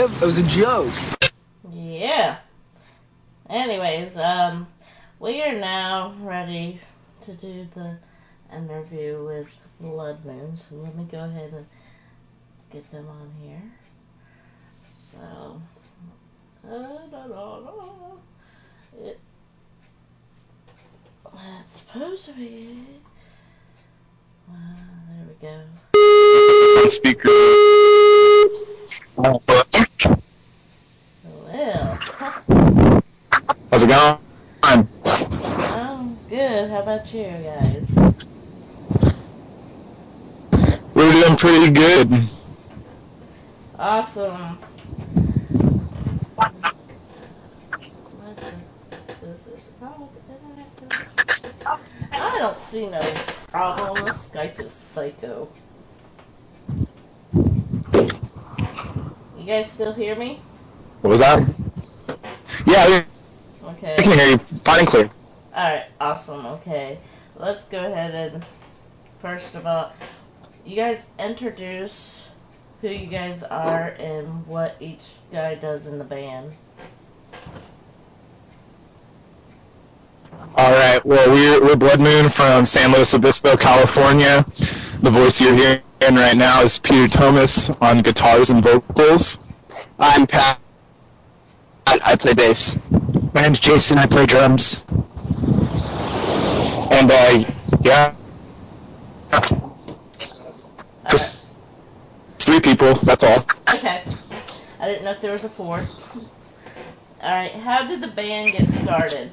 him. It was a joke. Yeah. Anyways, we are now ready to do the interview with Blood Moon. So let me go ahead and get them on here. So, it's supposed to be. There we go. Speaker. Well, how's it going? I'm good. How about you guys? We're doing pretty good. Awesome. I don't see no problem. This Skype is psycho. You guys still hear me? What was that? Yeah, Okay. I can hear you fine and clear. Alright, awesome. Okay. Let's go ahead and, first of all, you guys introduce who you guys are and what each guy does in the band. Alright, well, we're Blood Moon from San Luis Obispo, California. The voice you're hearing right now is Peter Thomas on guitars and vocals. I'm Pat. I play bass. My name's Jason. I play drums. And, yeah. Just 3 people, that's all. Okay. I didn't know if there was a 4th. Alright, how did the band get started?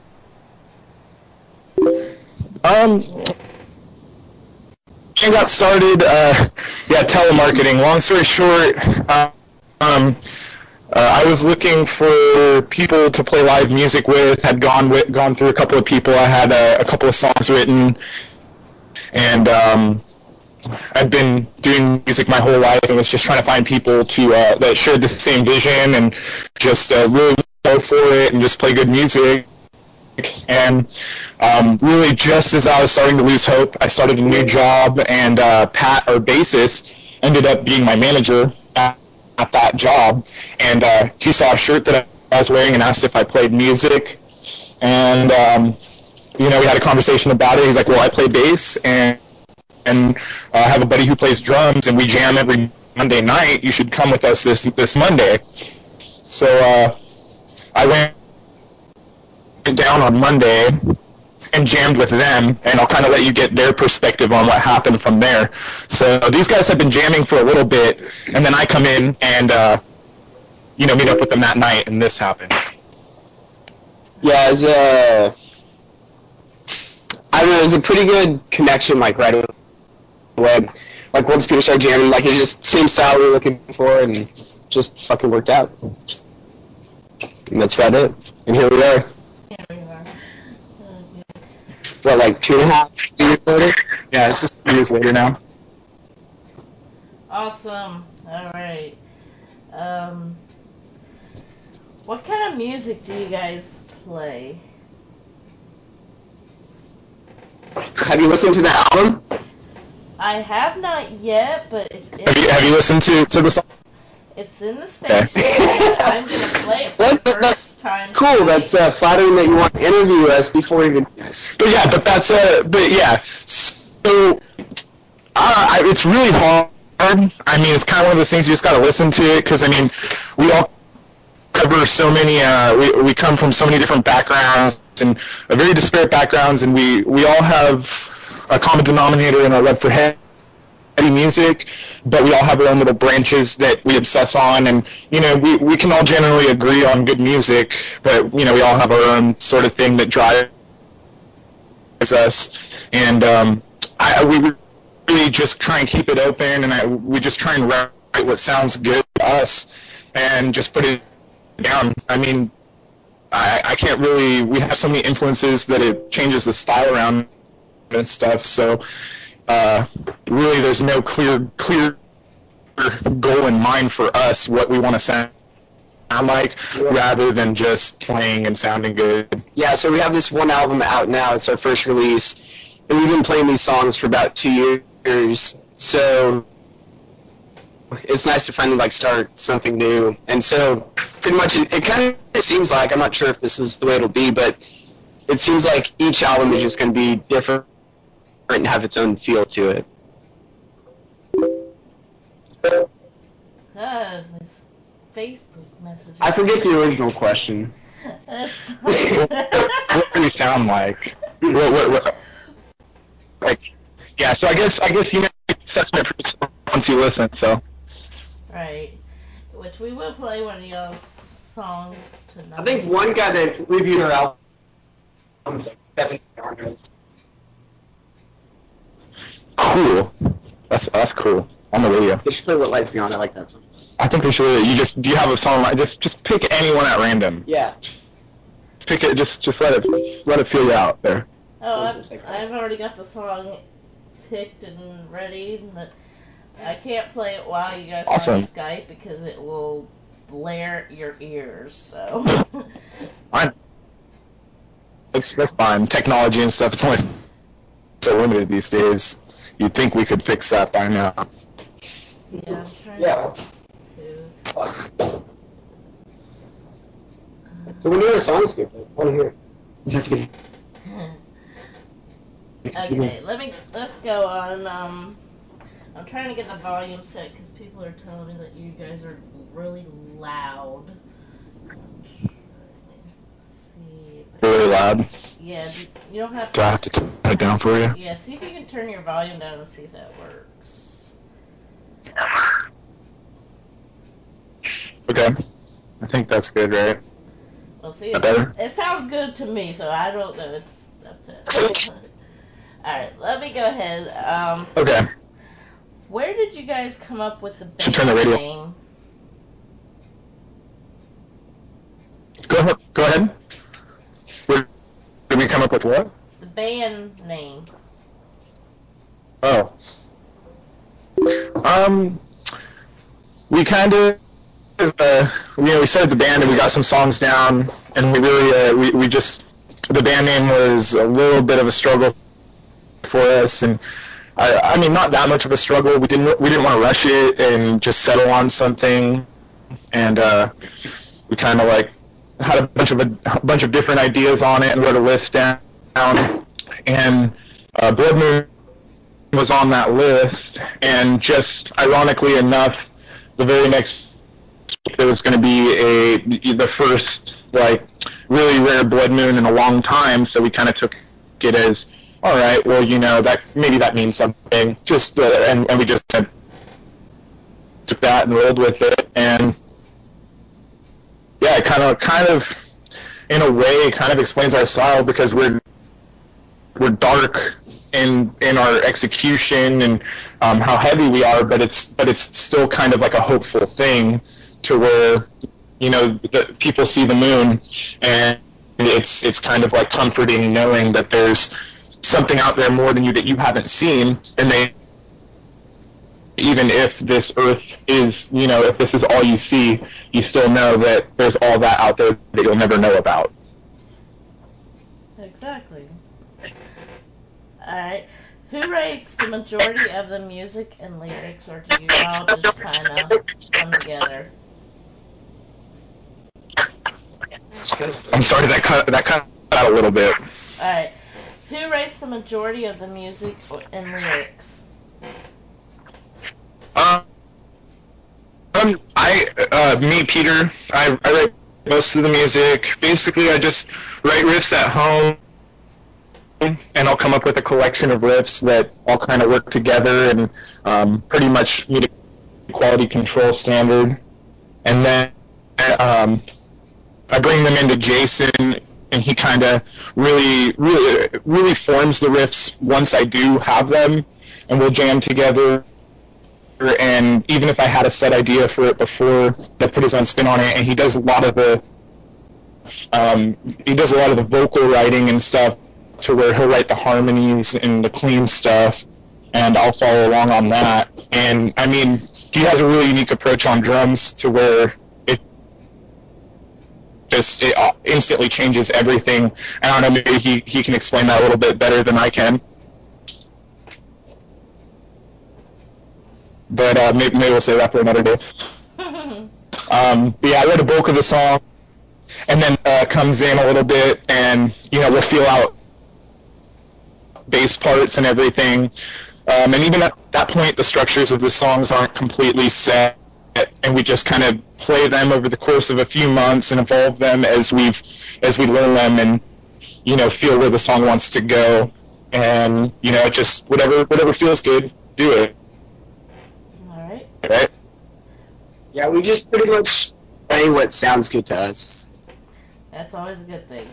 It got started, telemarketing. Long story short, I was looking for people to play live music with, had gone through a couple of people. I had a couple of songs written, and I'd been doing music my whole life and was just trying to find people to that shared the same vision and just really go for it and just play good music. And really just as I was starting to lose hope, I started a new job, and Pat, our bassist, ended up being my manager at that job, and he saw a shirt that I was wearing and asked if I played music, and we had a conversation about it. He's like, well, I play bass, and I have a buddy who plays drums, and we jam every Monday night. You should come with us this Monday. So I went down on Monday and jammed with them, and I'll kind of let you get their perspective on what happened from there. So these guys have been jamming for a little bit, and then I come in and meet up with them that night, and this happened. Yeah, it was a pretty good connection, like, right away. Like, once people started jamming, like, it just same style we were looking for, and just fucking worked out. And that's about it. And here we are. Here we are. What, like 2.5 years later? Yeah, it's just 3 years later now. Awesome. Alright. What kind of music do you guys play? Have you listened to the album? I have not yet, but it's in Have you listened to the song? It's in the station. I'm going to play it for the first time. Cool, that's flattering that you want to interview us before even... But yeah, so it's really hard. I mean, it's kind of one of those things you just got to listen to it, because, I mean, we all cover so many, we come from so many different backgrounds, and very disparate backgrounds, and we all have a common denominator in our love for heavy music, but we all have our own little branches that we obsess on, and we can all generally agree on good music, but we all have our own sort of thing that drives us, and we really just try and keep it open, and we just try and write what sounds good to us and just put it down. I mean, I can't really, we have so many influences that it changes the style around and stuff, so really there's no clear goal in mind for us what we want to sound like, rather than just playing and sounding good. Yeah, so we have this one album out now. It's our first release, and we've been playing these songs for about 2 years. So it's nice to finally like start something new. And so pretty much it kind of seems like, I'm not sure if this is the way it'll be, but it seems like each album is just going to be different and have its own feel to it. This Facebook message. I forget the original question. What do you sound like? What, like, yeah. So I guess you know assessment once you listen. So. Right, which we will play one of y'all's songs tonight. I think one guy that reviewed our album was like 700. Cool. That's cool. On the radio. They should play What Lies Beyond. I like that song. I think they should. Do you have a song? Just pick anyone at random. Yeah. Pick it. Just let it feel you out there. Oh, I've already got the song picked and ready, but I can't play it while you guys are on Skype because it will blare your ears. So. That's fine. Technology and stuff. It's only so limited these days. You'd think we could fix that by now. Yeah, I'm trying to. So when you're a song skip, I want to hear it. Okay, let's go on. I'm trying to get the volume set because people are telling me that you guys are really loud. See. Really loud. Yeah, you don't have to. Do I have to turn it down for you? Yeah, see if you can turn your volume down and see if that works. Okay. I think that's good, right? Well, see, better? It sounds good to me, so I don't know. It's up to. Alright, let me go ahead. Okay. Where did you guys come up with the band Should turn the radio. name? Go ahead. Where did we come up with what? The band name. Oh. We kind of, we started the band and we got some songs down, and we really, we just, the band name was a little bit of a struggle for us, and I mean, not that much of a struggle. We didn't want to rush it and just settle on something, and we kind of like had a bunch of different ideas on it and wrote a list down, and Blood Moon was on that list, and just ironically enough, the very next week there was going to be the first like really rare blood moon in a long time, so we kind of took it as, all right, well, that maybe that means something. Just and we just took that and rolled with it, and yeah, it kind of in a way kind of explains our style because we're dark in our execution and how heavy we are, but it's still kind of like a hopeful thing to where the people see the moon, and it's kind of like comforting knowing that there's something out there more than you that you haven't seen, and even if this earth is, if this is all you see, you still know that there's all that out there that you'll never know about. Exactly. Alright. Who writes the majority of the music and lyrics, or do you all just kind of come together? I'm sorry, that cut out a little bit. Alright. Who writes the majority of the music and lyrics? Me, Peter. I write most of the music. Basically, I just write riffs at home, and I'll come up with a collection of riffs that all kind of work together and pretty much meet a quality control standard. And then I bring them into Jason, and he kind of really forms the riffs once I do have them, and we'll jam together. And even if I had a set idea for it before, I put his own spin on it, and he does a lot of the vocal writing and stuff, to where he'll write the harmonies and the clean stuff, and I'll follow along on that. And I mean, he has a really unique approach on drums to where it instantly changes everything. I don't know, maybe he can explain that a little bit better than I can. but maybe we'll save that for another day. But yeah, I wrote a bulk of the song, and then comes in a little bit, and we'll feel out bass parts and everything. And even at that point, the structures of the songs aren't completely set, and we just kind of play them over the course of a few months and evolve them as we learn them, and feel where the song wants to go, and just whatever feels good, do it. All right. Right. Yeah, we just pretty much play what sounds good to us. That's always a good thing.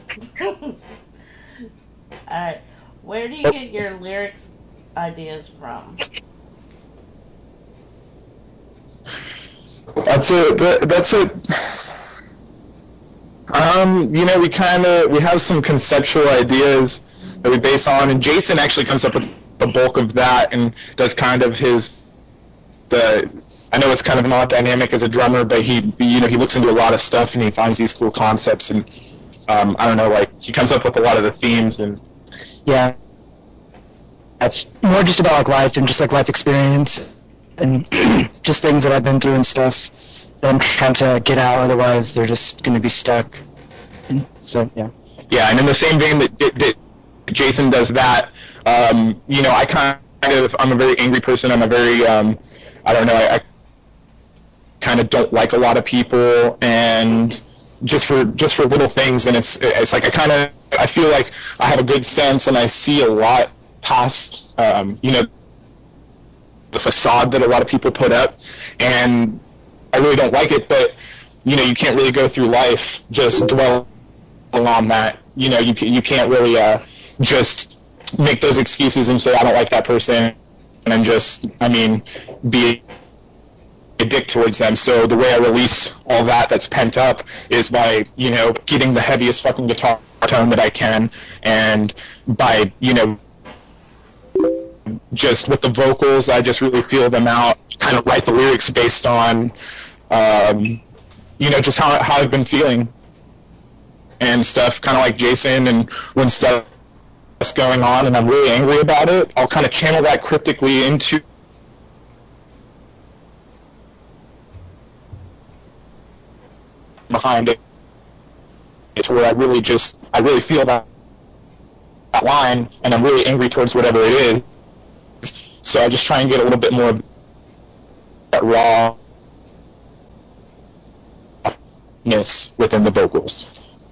All right. Where do you get your lyrics ideas from? That's it. We have some conceptual ideas that we base on, and Jason actually comes up with the bulk of that and does kind of I know it's kind of an odd dynamic as a drummer, but he looks into a lot of stuff and he finds these cool concepts, and I don't know, like he comes up with a lot of the themes, and yeah, it's more just about like life and just like life experience and just things that I've been through and stuff that I'm trying to get out. Otherwise, they're just going to be stuck. And so yeah. Yeah, and in the same vein that Jason does that, I'm a very angry person. I'm a very I kind of don't like a lot of people, and just for little things, and it's like I feel like I have a good sense, and I see a lot past the facade that a lot of people put up, and I really don't like it. But you can't really go through life just dwelling on that. You can't really just make those excuses and say I don't like that person, and just be a dick towards them. So the way I release all that's pent up is by getting the heaviest fucking guitar tone that I can, and by just with the vocals, I just really feel them out, kind of write the lyrics based on just how I've been feeling and stuff, kind of like Jason. And when stuff's going on and I'm really angry about it, I'll kind of channel that cryptically into behind it. It's where I really feel that line, and I'm really angry towards whatever it is. So I just try and get a little bit more of that rawness within the vocals.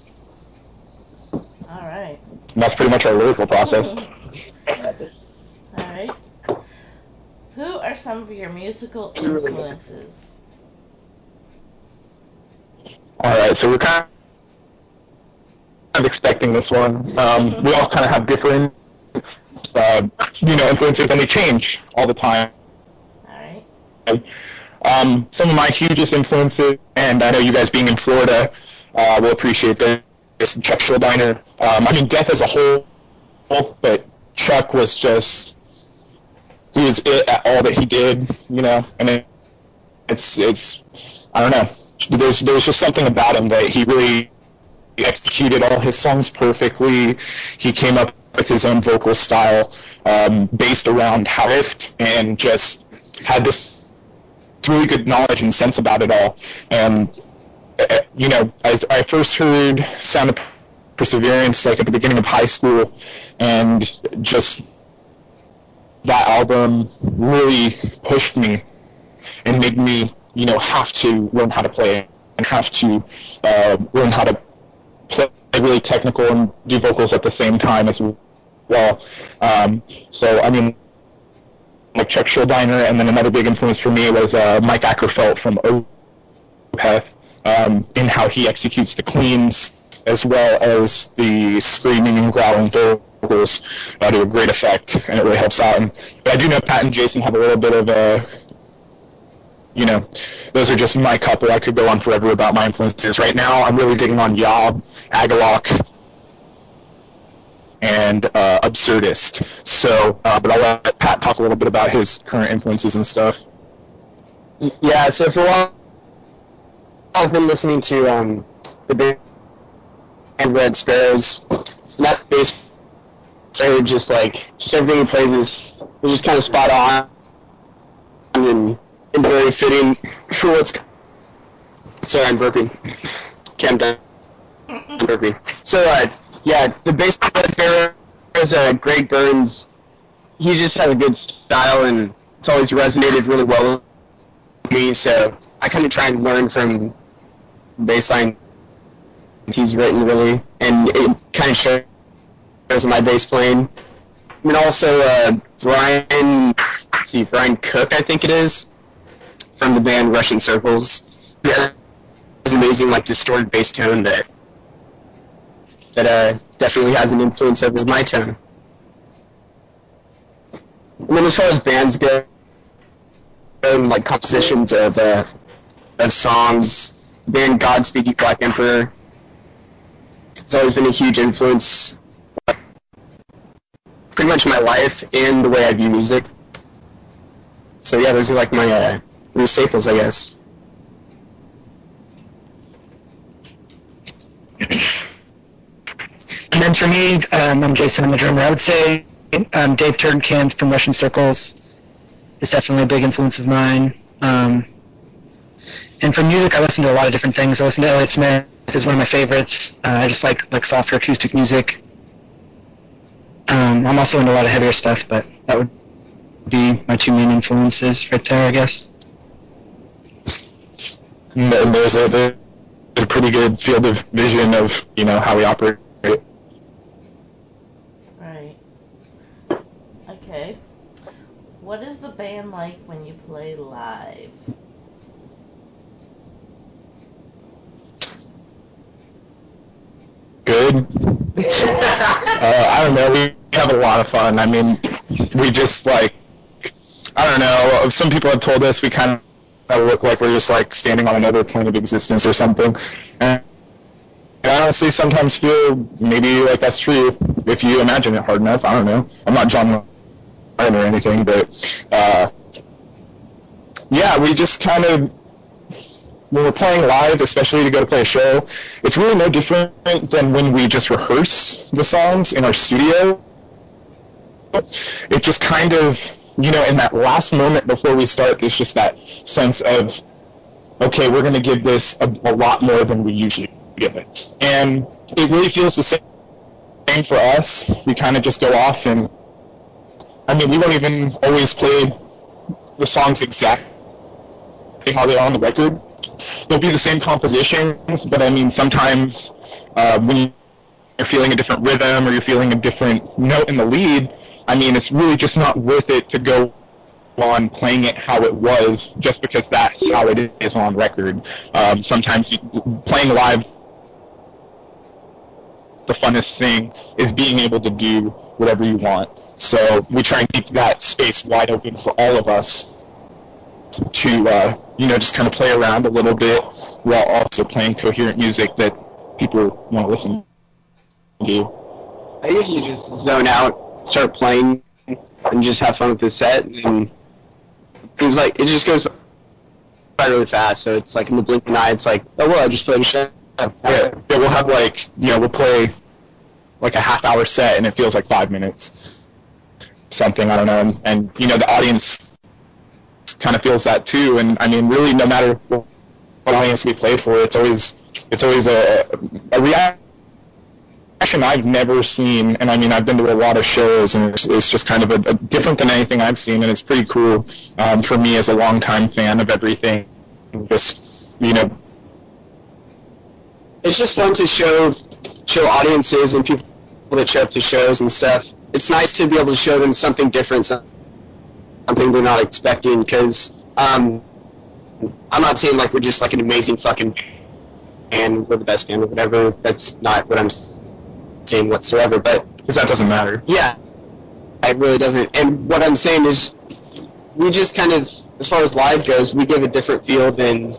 All right. And that's pretty much our lyrical process. All right. Who are some of your musical influences? All right, so we're kind of expecting this one. We all kind of have different, influences, and they change all the time. All right. Some of my hugest influences, and I know you guys being in Florida will appreciate this, Chuck Schuldiner. Death as a whole, but Chuck was he was it at all that he did, and it's I don't know. There was just something about him that he really executed all his songs perfectly. He came up with his own vocal style based around Rift, and just had this really good knowledge and sense about it all. And as I first heard Sound of Perseverance, like at the beginning of high school, and just that album really pushed me and made me have to learn how to play it, and have to learn how to play really technical and do vocals at the same time as well. So like Chuck Schuldiner, and then another big influence for me was Mike Ackerfeld from Opeth, in how he executes the cleans as well as the screaming and growling vocals to a great effect, and it really helps out. But I do know Pat and Jason have a little bit of those are just my couple. I could go on forever about my influences. Right now, I'm really digging on Yob, Agalok, and Absurdist. So, but I'll let Pat talk a little bit about his current influences and stuff. Yeah, so for a while, I've been listening to the band Red Sparrows. And that bass player just everything he plays is just kind of spot on. interesting and very fitting for what's... Sorry, I'm burping. Okay, I'm done burping. So, yeah, the bass player is Greg Burns. He just has a good style, and it's always resonated really well with me, so I kind of try and learn from bass line he's written, really, and it kind of shows in my bass playing. And also, Brian Cook, I think it is, from the band Rushing Circles. Yeah, it's amazing, like, distorted bass tone that definitely has an influence over my tone. I mean, as far as bands go, like compositions of songs, the band Godspeed You Black Emperor has always been a huge influence, pretty much my life and the way I view music. So yeah, those are like my staples, I guess. And then for me, I'm Jason, I'm the drummer. I would say Dave Turnkamp from Russian Circles is definitely a big influence of mine. And for music, I listen to a lot of different things. I listen to Elliott Smith is one of my favorites. I just like softer acoustic music. I'm also into a lot of heavier stuff, but that would be my two main influences right there, I guess. And there's a pretty good field of vision of, how we operate. Right. Okay. What is the band like when you play live? Good. I don't know. We have a lot of fun. I mean, we just I don't know. Some people have told us we kind of look like we're just standing on another plane of existence or something. And I honestly sometimes feel maybe like that's true if you imagine it hard enough. I don't know. I'm not John Lennon or anything, but yeah, we just kind of, when we're playing live, especially to go to play a show, it's really no different than when we just rehearse the songs in our studio. It just kind of, in that last moment before we start, there's just that sense of, okay, we're going to give this a lot more than we usually give it. And it really feels the same for us. We kind of just go off and, we won't even always play the songs exactly how they are on the record. They'll be the same compositions, but sometimes when you're feeling a different rhythm or you're feeling a different note in the lead, it's really just not worth it to go on playing it how it was just because that's how it is on record. Sometimes playing live, the funnest thing is being able to do whatever you want. So we try and keep that space wide open for all of us to, just kind of play around a little bit while also playing coherent music that people want to listen to. I usually just zone out, start playing, and just have fun with the set, and it just goes by really fast, so it's in the blink of an eye, it's oh well, I just played a show. Yeah, we'll have we'll play a half-hour set and it feels like 5 minutes. Something, I don't know, and the audience kind of feels that too, and really no matter what audience we play for, it's always a reaction I've never seen, and I've been to a lot of shows, and it's just kind of a different than anything I've seen, and it's pretty cool for me as a longtime fan of everything. Just it's just fun to show audiences and people that show up to shows and stuff. It's nice to be able to show them something different, something they're not expecting, because I'm not saying we're just an amazing fucking band, we're the best band or whatever. That's not what I'm saying whatsoever, but... Because that doesn't matter. Yeah, it really doesn't. And what I'm saying is, we just kind of, as far as live goes, we give a different feel than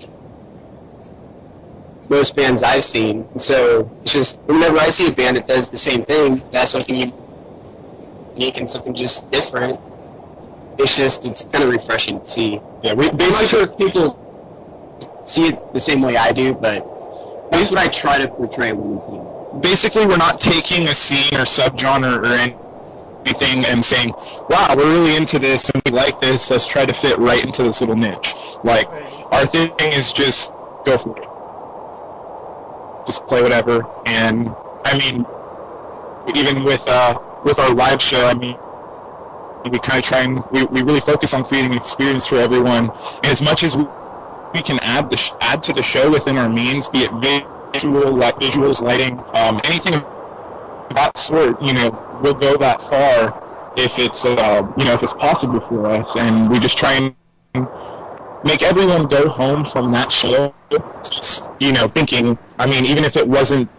most bands I've seen. So it's just, whenever I see a band that does the same thing, that's something unique and something just different, it's kind of refreshing to see. Yeah, I'm not sure if people see it the same way I do, but that's what I try to portray when we play. Basically, we're not taking a scene or subgenre or everything and saying, wow, we're really into this and we like this, let's try to fit right into this little niche. Like, our thing is just go for it. Just play whatever. And, I mean, even with our live show, I mean, we kind of try and we really focus on creating an experience for everyone. And as much as we can add to the show within our means, be it visuals, lighting, anything of that sort, we'll go that far if it's if it's possible for us. And we just try and make everyone go home from that show, thinking, I mean, even if it wasn't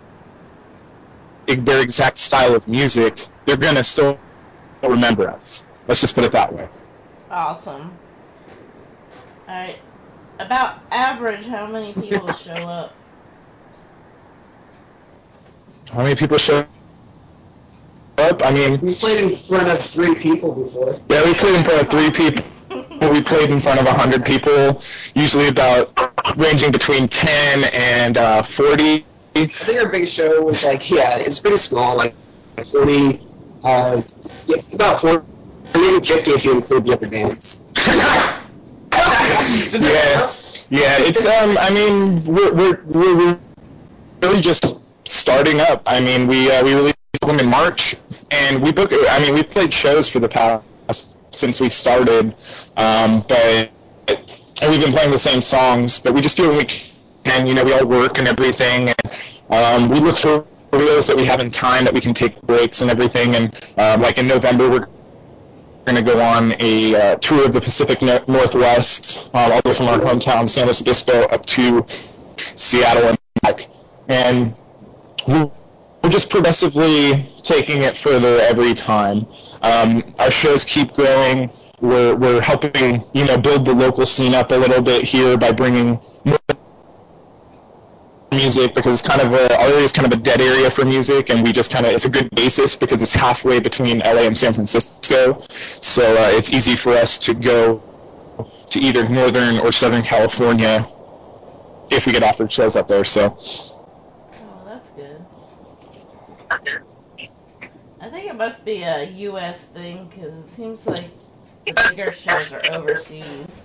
their exact style of music, they're gonna still remember us. Let's just put it that way. Awesome. Alright. About average, how many people show up? How many people show up? I mean, We played in front of 3 people before. yeah, we played in front of 3 people. We played in front of 100 people, usually about ranging between 10 and 40. I think our biggest show was it's pretty small, like 40, about 40, maybe 50 if you include the other bands. Yeah, it's, I mean, we're really just starting up. I mean, we released them in March, and we played shows for the past, since we started, and we've been playing the same songs, but we just do it when we can, we all work and everything, and we look for those that we have in time that we can take breaks and everything, and like in November we're going to go on a tour of the Pacific Northwest, all the way from our hometown, San Luis Obispo, up to Seattle and back. And we're just progressively taking it further every time. Our shows keep growing. We're helping, build the local scene up a little bit here by bringing more music, because it's kind of our area is kind of a dead area for music, and we just it's a good basis because it's halfway between LA and San Francisco, so it's easy for us to go to either Northern or Southern California if we get offered shows up there. So that's good. I think it must be a U.S. thing, because it seems like the bigger shows are overseas.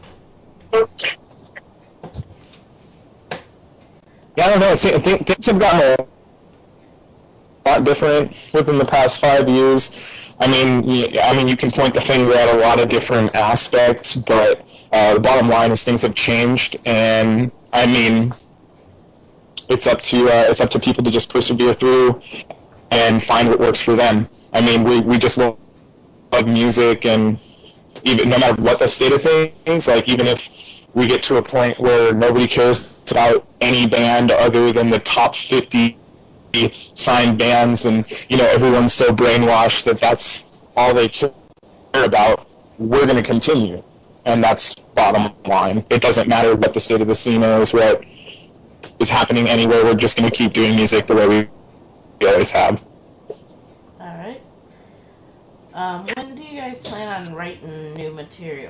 Yeah, I don't know. Things have gotten a lot different within the past 5 years. I mean, you can point the finger at a lot of different aspects, but the bottom line is things have changed, and I mean, it's up to people to just persevere through and find what works for them. I mean, we just love music, and even no matter what the state of things, like even if we get to a point where nobody cares about any band other than the top 50 signed bands, and everyone's so brainwashed that that's all they care about, we're going to continue, and that's bottom line. It doesn't matter what the state of the scene is, what is happening anywhere, we're just going to keep doing music the way we always have. Alright. When do you guys plan on writing new material?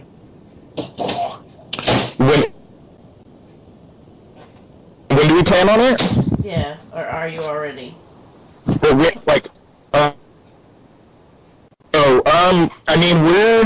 When do we plan on it? Yeah, or are you already? Well, I mean,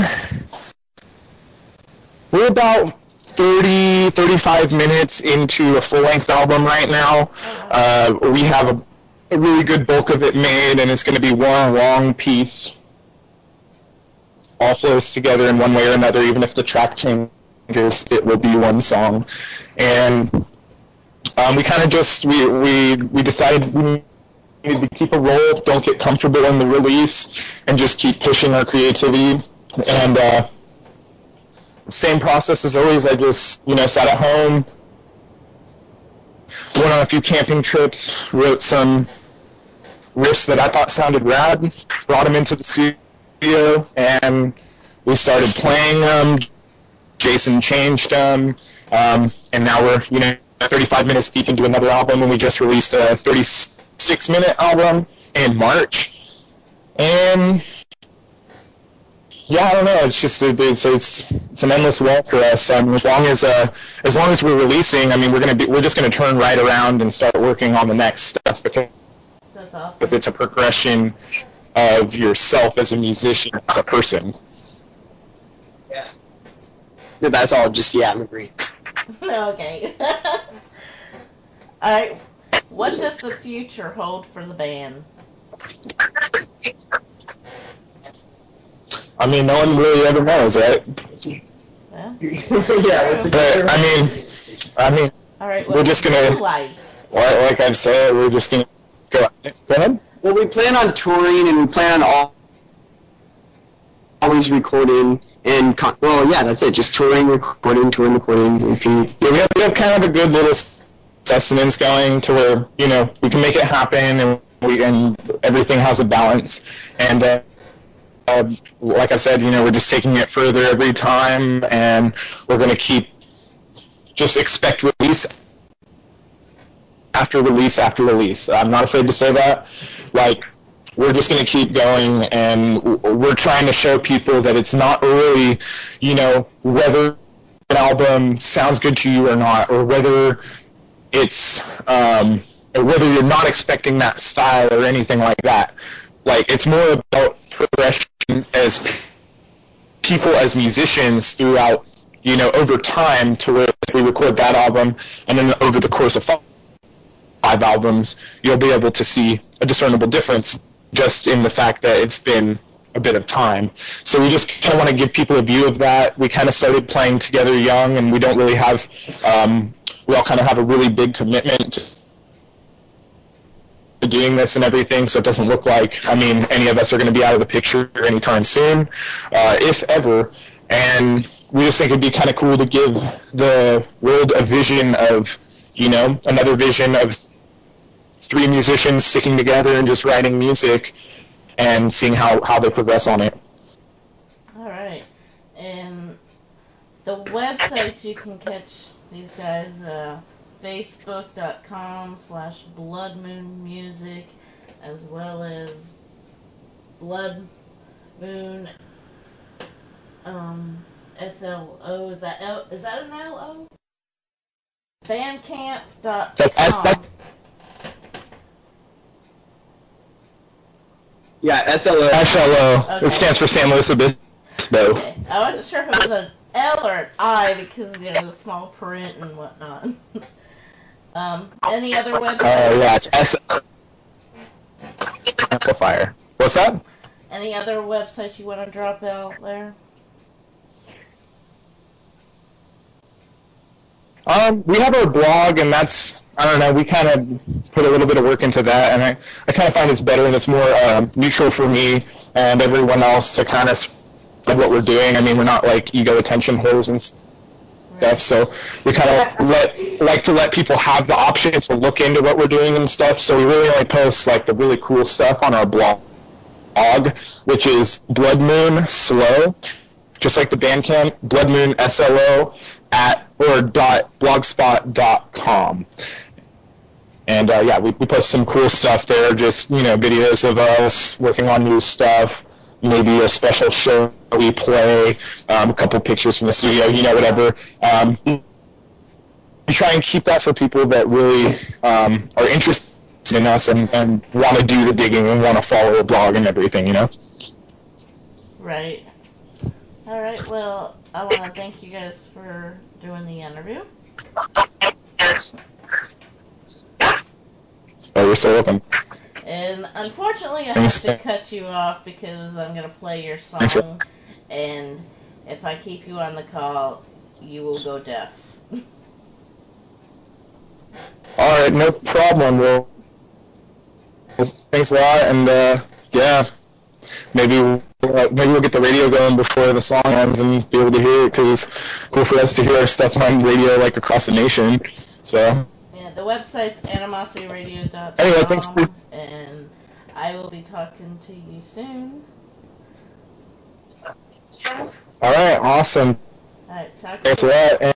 we're about 35 minutes into a full-length album right now. We have a really good bulk of it made, and it's going to be one long piece. All flows together in one way or another, even if the track changes, it will be one song. And we kind of just, we decided we need to keep a roll, don't get comfortable in the release, and just keep pushing our creativity. And same process as always. I just, sat at home, went on a few camping trips, wrote some riffs that I thought sounded rad, brought them into the studio, and we started playing them. Jason changed them, and now we're, 35 minutes deep into another album, and we just released a 36-minute album in March. And yeah, I don't know. It's just it's an endless walk for us. As long as we're releasing, I mean, we're just gonna turn right around and start working on the next stuff, because That's awesome. it's a progression of yourself as a musician, as a person. Yeah. No, that's all. Just I'm agreeing. Okay. Alright, what does the future hold for the band? I mean, no one really ever knows, right? Well, Yeah. But I mean, alright, we're just gonna, life. like I've said, we're just gonna go ahead. Well, we plan on touring, and we plan on always recording, and that's it. Just touring, recording, touring, recording, repeat. Yeah, we have kind of a good little sustenance going to where, you know, we can make it happen, and everything has a balance. And like I said, you know, we're just taking it further every time, and we're going to just expect release after release after release. I'm not afraid to say that. Like, we're just going to keep going, and we're trying to show people that it's not really, you know, whether an album sounds good to you or not, or whether it's or whether you're not expecting that style or anything like that. Like, it's more about progression as people, as musicians throughout, you know, over time, to where we record that album, and then over the course of 5 albums, you'll be able to see a discernible difference just in the fact that it's been a bit of time. So we just kind of want to give people a view of that. We kind of started playing together young, and we don't really have, we all kind of have a really big commitment to doing this and everything, so it doesn't look like, I mean, any of us are going to be out of the picture anytime soon, if ever. And we just think it'd be kind of cool to give the world a vision of, you know, another vision of 3 musicians sticking together and just writing music and seeing how they progress on it. Alright. And the websites you can catch these guys, facebook.com/bloodmoonmusic, as well as Blood Moon SLO. Is that an LO? Bandcamp.com. Yeah, SLO. SLO. Okay. It stands for San Luis Obispo. Okay. I wasn't sure if it was an L or an I because, you know, there's a small print and whatnot. Any other websites? Yeah, it's Amplifier. What's that? Any other websites you want to drop out there? We have our blog, and that's, I don't know, we kind of put a little bit of work into that, and I kind of find it's better, and it's more neutral for me and everyone else to kind of spread what we're doing. I mean, we're not like ego attention whores and stuff, so we kind of like to let people have the option to look into what we're doing and stuff, so we really only post like the really cool stuff on our blog, which is Blood Moon Slow, just like the Bandcamp, Blood Moon SLO .blogspot.com. And yeah, we post some cool stuff there, just, you know, videos of us working on new stuff, maybe a special show we play, a couple pictures from the studio, you know, whatever. We try and keep that for people that really are interested in us and want to do the digging and want to follow the blog and everything, you know? Right. Alright, well, I want to thank you guys for doing the interview. Oh, you're so welcome. And unfortunately, I have to cut you off because I'm going to play your song, and if I keep you on the call, you will go deaf. Alright, no problem. Well, thanks a lot, and yeah, maybe we'll get the radio going before the song ends and be able to hear it, because it's cool for us to hear our stuff on radio like across the nation. So yeah, the website's animosityradio.com. Anyway, thanks for... and I will be talking to you soon. Alright, awesome. Alright, talk to Thanks you. a lot.